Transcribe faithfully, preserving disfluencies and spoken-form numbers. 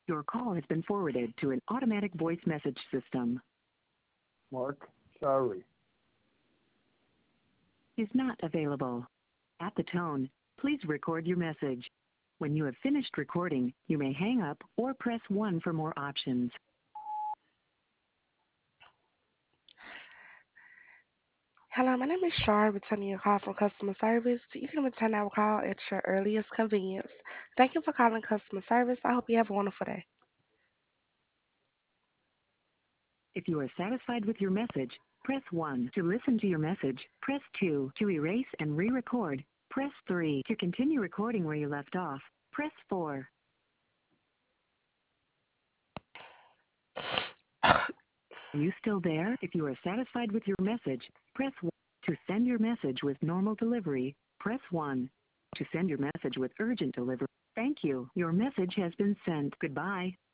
Your call has been forwarded to an automatic voice message system. Mark Shari Is not available. At the tone, please record your message. When you have finished recording, you may hang up or press one for more options. Hello, my name is Shar, returning your call from customer service. You can return our call at your earliest convenience. Thank you for calling customer service. I hope you have a wonderful day. If you are satisfied with your message, press one. To listen to your message, press two. To erase and re-record, press three. To continue recording where you left off, press four. Are you still there? If you are satisfied with your message, press one. To send your message with normal delivery, press one. To send your message with urgent delivery, thank you. Your message has been sent. Goodbye.